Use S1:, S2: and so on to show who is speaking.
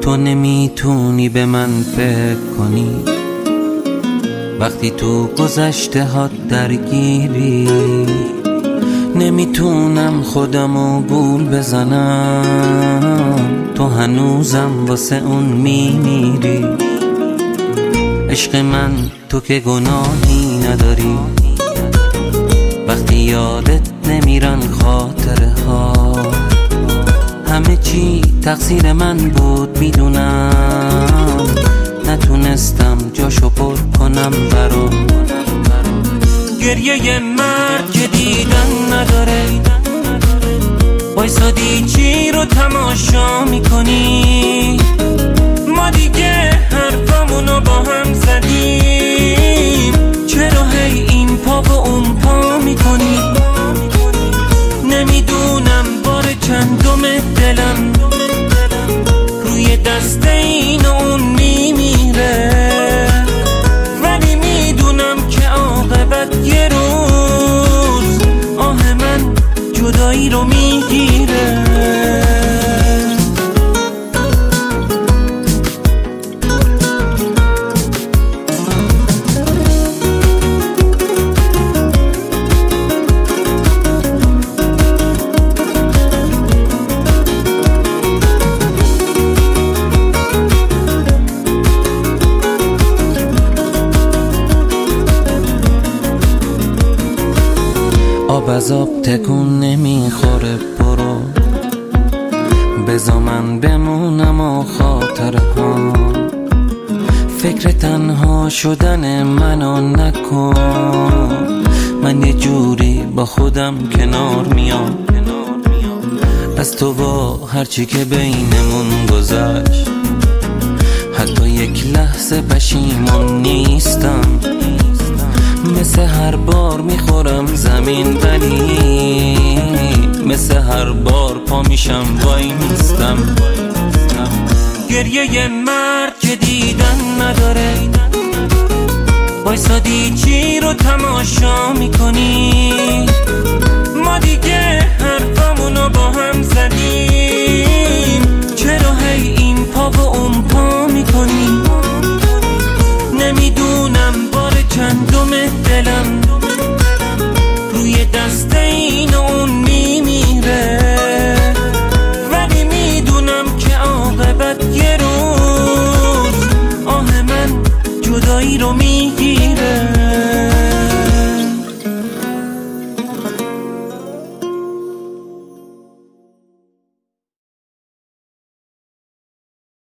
S1: تو نمیتونی به من فکر کنی وقتی تو گذشته ها درگیری. نمیتونم خودمو گول بزنم، تو هنوزم واسه اون میمیری. عشق من تو که گناهی نداری، وقتی یادت نمیرن خاطره ها. همه چی تقصیر من بود میدونم، نتونستم جاشو پر کنم برا. گریه مرد که دیدن نداره، وایسادی چی رو تماشا میکنی؟ ما دیگه حرفامونو با هم زدیم، چرا هی این پا و اون پا میکنی؟ نمیدونم بار چندم دلم روی دست این و اون میمیره، ولی میدونم که عاقبت یه روز آه من جدایی رو میگیره. آب از آب تکون نمیخوره، برو بذار من بمونم و خاطره ها. فکر تنها شدن منو نکن، من یه جوری با خودم کنار میام. از تو با هرچی که بینمون گذشت حتی یک لحظه پشیمون نیستم. مثل هر بار میخورم زمین، ولی مثل هر بار پا میشم وای میستم. گریه مرد که دیدن نداره، وایسادی چی رو تماشا میکنی؟ ما دیگه حرفامونو با هم زدیم، چرا هی این پا و اون پا میکنی؟ نمیدونم بار چندم دلم روی دست این و اون میمیره، ولی میدونم که عاقبت یه روز آه من جدایی رو میگیره.